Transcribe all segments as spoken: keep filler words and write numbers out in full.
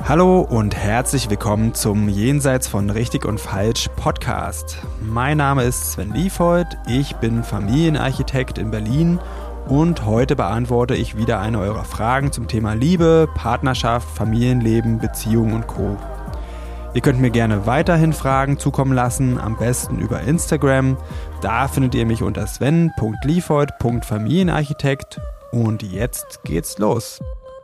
Hallo und herzlich willkommen zum Jenseits von Richtig und Falsch Podcast. Mein Name ist Sven Liefhold, ich bin Familienarchitekt in Berlin und heute beantworte ich wieder eine eurer Fragen zum Thema Liebe, Partnerschaft, Familienleben, Beziehungen und Co. Ihr könnt mir gerne weiterhin Fragen zukommen lassen, am besten über Instagram. Da findet ihr mich unter sven punkt liefhold punkt familienarchitekt und jetzt geht's los.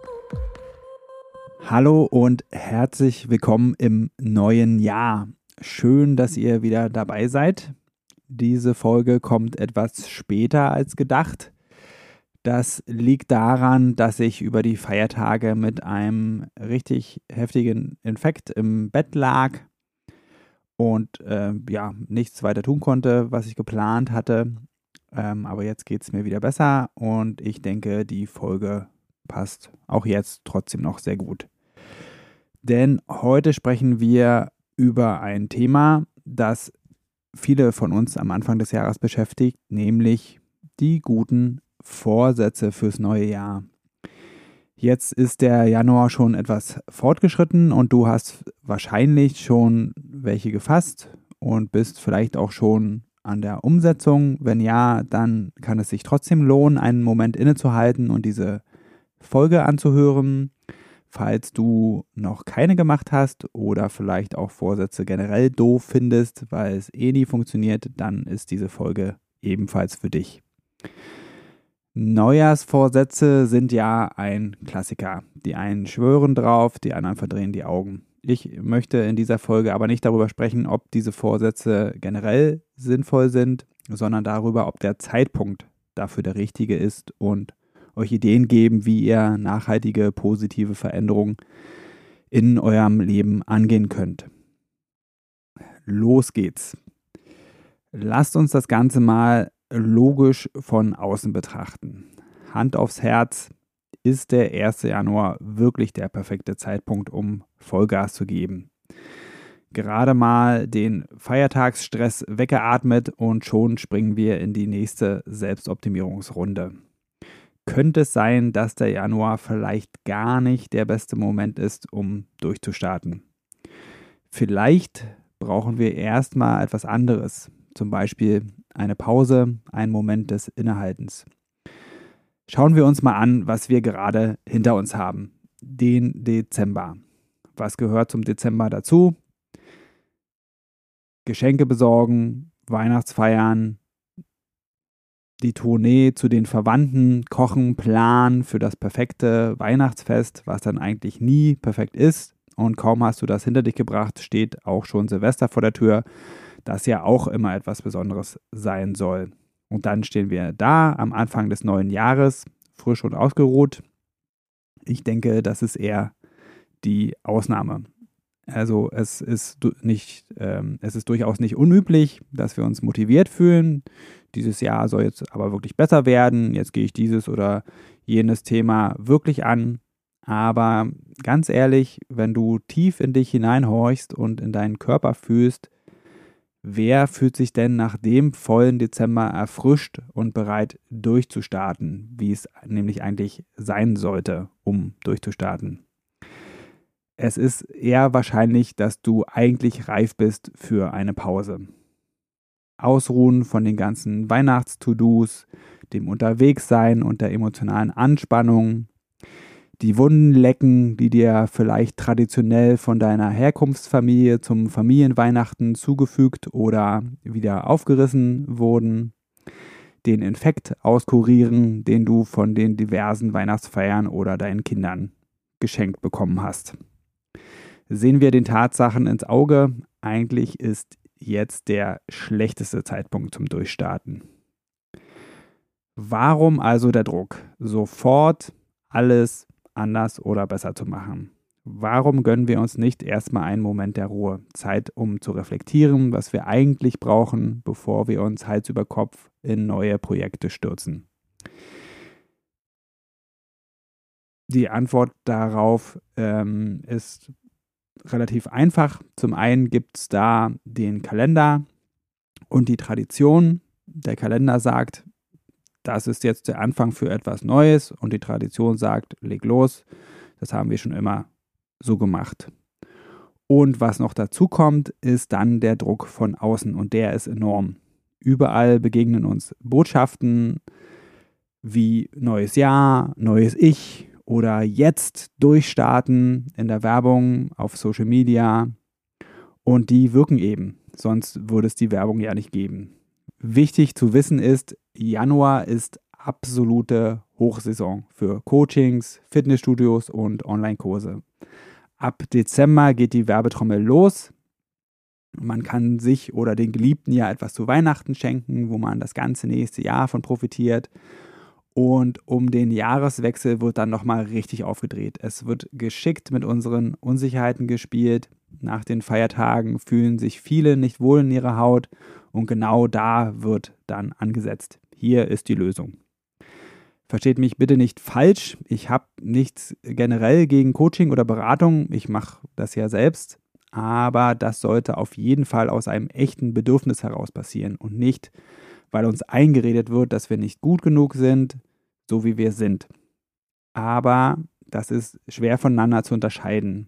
Hallo und herzlich willkommen im neuen Jahr. Schön, dass ihr wieder dabei seid. Diese Folge kommt etwas später als gedacht. Das liegt daran, dass ich über die Feiertage mit einem richtig heftigen Infekt im Bett lag und äh, ja, nichts weiter tun konnte, was ich geplant hatte. Ähm, aber jetzt geht es mir wieder besser und ich denke, die Folge passt auch jetzt trotzdem noch sehr gut. Denn heute sprechen wir über ein Thema, das viele von uns am Anfang des Jahres beschäftigt, nämlich die guten Vorsätze fürs neue Jahr. Jetzt ist der Januar schon etwas fortgeschritten und du hast wahrscheinlich schon welche gefasst und bist vielleicht auch schon an der Umsetzung. Wenn ja, dann kann es sich trotzdem lohnen, einen Moment innezuhalten und diese Folge anzuhören. Falls du noch keine gemacht hast oder vielleicht auch Vorsätze generell doof findest, weil es eh nie funktioniert, dann ist diese Folge ebenfalls für dich. Neujahrsvorsätze sind ja ein Klassiker. Die einen schwören drauf, die anderen verdrehen die Augen. Ich möchte in dieser Folge aber nicht darüber sprechen, ob diese Vorsätze generell sinnvoll sind, sondern darüber, ob der Zeitpunkt dafür der richtige ist und euch Ideen geben, wie ihr nachhaltige, positive Veränderungen in eurem Leben angehen könnt. Los geht's. Lasst uns das Ganze mal logisch von außen betrachten. Hand aufs Herz, ist der erste Januar wirklich der perfekte Zeitpunkt, um Vollgas zu geben? Gerade mal den Feiertagsstress weggeatmet und schon springen wir in die nächste Selbstoptimierungsrunde. Könnte es sein, dass der Januar vielleicht gar nicht der beste Moment ist, um durchzustarten? Vielleicht brauchen wir erstmal etwas anderes, zum Beispiel eine Pause, einen Moment des Innehaltens. Schauen wir uns mal an, was wir gerade hinter uns haben. Den Dezember. Was gehört zum Dezember dazu? Geschenke besorgen, Weihnachtsfeiern, die Tournee zu den Verwandten, kochen, planen für das perfekte Weihnachtsfest, was dann eigentlich nie perfekt ist. Und kaum hast du das hinter dich gebracht, steht auch schon Silvester vor der Tür, das ja auch immer etwas Besonderes sein soll. Und dann stehen wir da am Anfang des neuen Jahres, frisch und ausgeruht. Ich denke, das ist eher die Ausnahme. Also es ist nicht, ähm, es ist durchaus nicht unüblich, dass wir uns motiviert fühlen. Dieses Jahr soll jetzt aber wirklich besser werden. Jetzt gehe ich dieses oder jenes Thema wirklich an. Aber ganz ehrlich, wenn du tief in dich hineinhorchst und in deinen Körper fühlst, wer fühlt sich denn nach dem vollen Dezember erfrischt und bereit durchzustarten, wie es nämlich eigentlich sein sollte, um durchzustarten? Es ist eher wahrscheinlich, dass du eigentlich reif bist für eine Pause. Ausruhen von den ganzen Weihnachts-To-Dos, dem Unterwegssein und der emotionalen Anspannung, die Wunden lecken, die dir vielleicht traditionell von deiner Herkunftsfamilie zum Familienweihnachten zugefügt oder wieder aufgerissen wurden, den Infekt auskurieren, den du von den diversen Weihnachtsfeiern oder deinen Kindern geschenkt bekommen hast. Sehen wir den Tatsachen ins Auge, eigentlich ist jetzt der schlechteste Zeitpunkt zum Durchstarten. Warum also der Druck, sofort alles anders oder besser zu machen? Warum gönnen wir uns nicht erstmal einen Moment der Ruhe, Zeit, um zu reflektieren, was wir eigentlich brauchen, bevor wir uns Hals über Kopf in neue Projekte stürzen? Die Antwort darauf ähm, ist relativ einfach. Zum einen gibt es da den Kalender und die Tradition. Der Kalender sagt, das ist jetzt der Anfang für etwas Neues und die Tradition sagt, leg los, das haben wir schon immer so gemacht. Und was noch dazu kommt, ist dann der Druck von außen und der ist enorm. Überall begegnen uns Botschaften wie neues Jahr, neues Ich oder jetzt durchstarten in der Werbung, auf Social Media und die wirken eben, sonst würde es die Werbung ja nicht geben. Wichtig zu wissen ist, Januar ist absolute Hochsaison für Coachings, Fitnessstudios und Online-Kurse. Ab Dezember geht die Werbetrommel los. Man kann sich oder den Geliebten ja etwas zu Weihnachten schenken, wo man das ganze nächste Jahr von profitiert. Und um den Jahreswechsel wird dann nochmal richtig aufgedreht. Es wird geschickt mit unseren Unsicherheiten gespielt. Nach den Feiertagen fühlen sich viele nicht wohl in ihrer Haut und genau da wird dann angesetzt. Hier ist die Lösung. Versteht mich bitte nicht falsch. Ich habe nichts generell gegen Coaching oder Beratung. Ich mache das ja selbst. Aber das sollte auf jeden Fall aus einem echten Bedürfnis heraus passieren und nicht, weil uns eingeredet wird, dass wir nicht gut genug sind, so wie wir sind. Aber das ist schwer voneinander zu unterscheiden.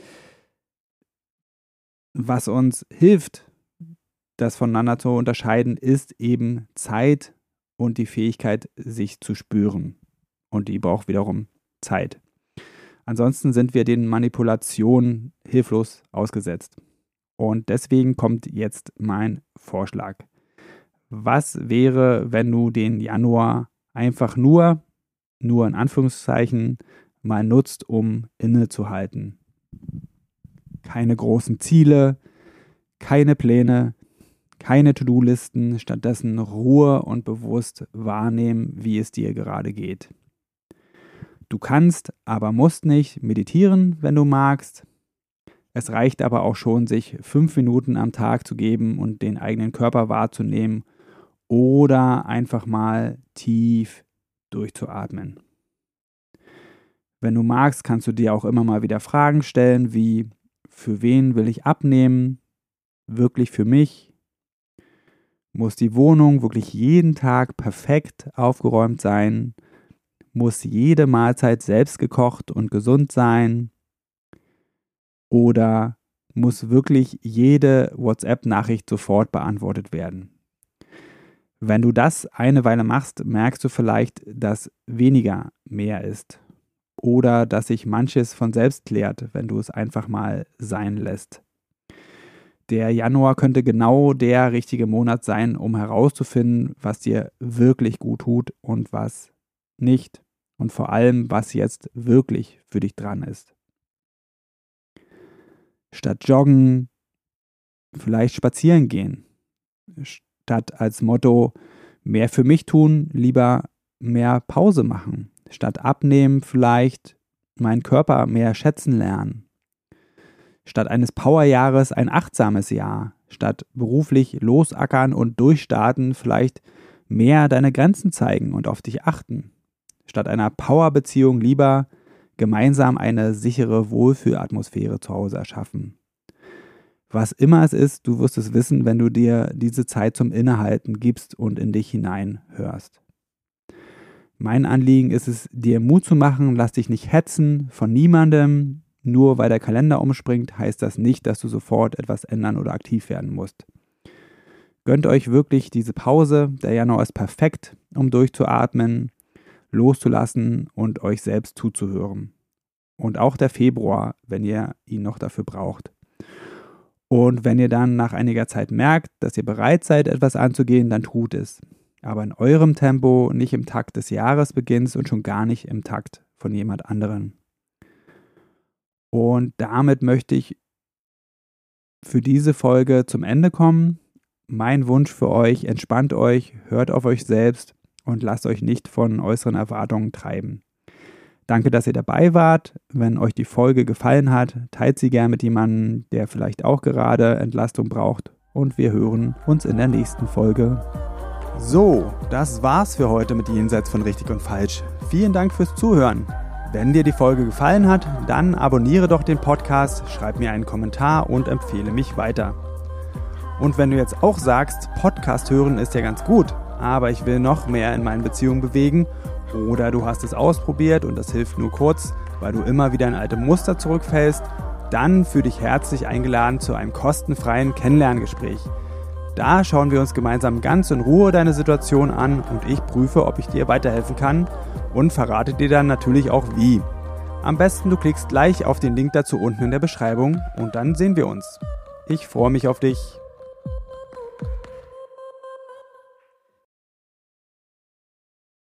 Was uns hilft, das voneinander zu unterscheiden, ist eben Zeit und die Fähigkeit, sich zu spüren. Und die braucht wiederum Zeit. Ansonsten sind wir den Manipulationen hilflos ausgesetzt. Und deswegen kommt jetzt mein Vorschlag. Was wäre, wenn du den Januar einfach nur, nur in Anführungszeichen, mal nutzt, um innezuhalten? Keine großen Ziele, keine Pläne, keine To-Do-Listen, stattdessen Ruhe und bewusst wahrnehmen, wie es dir gerade geht. Du kannst, aber musst nicht meditieren, wenn du magst. Es reicht aber auch schon, sich fünf Minuten am Tag zu geben und den eigenen Körper wahrzunehmen oder einfach mal tief durchzuatmen. Wenn du magst, kannst du dir auch immer mal wieder Fragen stellen, wie: Für wen will ich abnehmen? Wirklich für mich? Muss die Wohnung wirklich jeden Tag perfekt aufgeräumt sein? Muss jede Mahlzeit selbst gekocht und gesund sein? Oder muss wirklich jede WhatsApp-Nachricht sofort beantwortet werden? Wenn du das eine Weile machst, merkst du vielleicht, dass weniger mehr ist. Oder dass sich manches von selbst klärt, wenn du es einfach mal sein lässt. Der Januar könnte genau der richtige Monat sein, um herauszufinden, was dir wirklich gut tut und was nicht. Und vor allem, was jetzt wirklich für dich dran ist. Statt joggen, vielleicht spazieren gehen. Statt als Motto mehr für mich tun, lieber mehr Pause machen. Statt abnehmen, vielleicht meinen Körper mehr schätzen lernen. Statt eines Powerjahres ein achtsames Jahr. Statt beruflich losackern und durchstarten, vielleicht mehr deine Grenzen zeigen und auf dich achten. Statt einer Powerbeziehung lieber gemeinsam eine sichere Wohlfühlatmosphäre zu Hause erschaffen. Was immer es ist, du wirst es wissen, wenn du dir diese Zeit zum Innehalten gibst und in dich hineinhörst. Mein Anliegen ist es, dir Mut zu machen, lass dich nicht hetzen von niemandem. Nur weil der Kalender umspringt, heißt das nicht, dass du sofort etwas ändern oder aktiv werden musst. Gönnt euch wirklich diese Pause. Der Januar ist perfekt, um durchzuatmen, loszulassen und euch selbst zuzuhören. Und auch der Februar, wenn ihr ihn noch dafür braucht. Und wenn ihr dann nach einiger Zeit merkt, dass ihr bereit seid, etwas anzugehen, dann tut es. Aber in eurem Tempo, nicht im Takt des Jahresbeginns und schon gar nicht im Takt von jemand anderem. Und damit möchte ich für diese Folge zum Ende kommen. Mein Wunsch für euch: Entspannt euch, hört auf euch selbst und lasst euch nicht von äußeren Erwartungen treiben. Danke, dass ihr dabei wart. Wenn euch die Folge gefallen hat, teilt sie gerne mit jemandem, der vielleicht auch gerade Entlastung braucht. Und wir hören uns in der nächsten Folge. So, das war's für heute mit Jenseits von Richtig und Falsch. Vielen Dank fürs Zuhören. Wenn dir die Folge gefallen hat, dann abonniere doch den Podcast, schreib mir einen Kommentar und empfehle mich weiter. Und wenn du jetzt auch sagst, Podcast hören ist ja ganz gut, aber ich will noch mehr in meinen Beziehungen bewegen Oder du hast es ausprobiert und das hilft nur kurz, weil du immer wieder in alte Muster zurückfällst. Dann fühl dich herzlich eingeladen zu einem kostenfreien Kennenlerngespräch. Da schauen wir uns gemeinsam ganz in Ruhe deine Situation an und ich prüfe, ob ich dir weiterhelfen kann und verrate dir dann natürlich auch wie. Am besten du klickst gleich auf den Link dazu unten in der Beschreibung und dann sehen wir uns. Ich freue mich auf dich.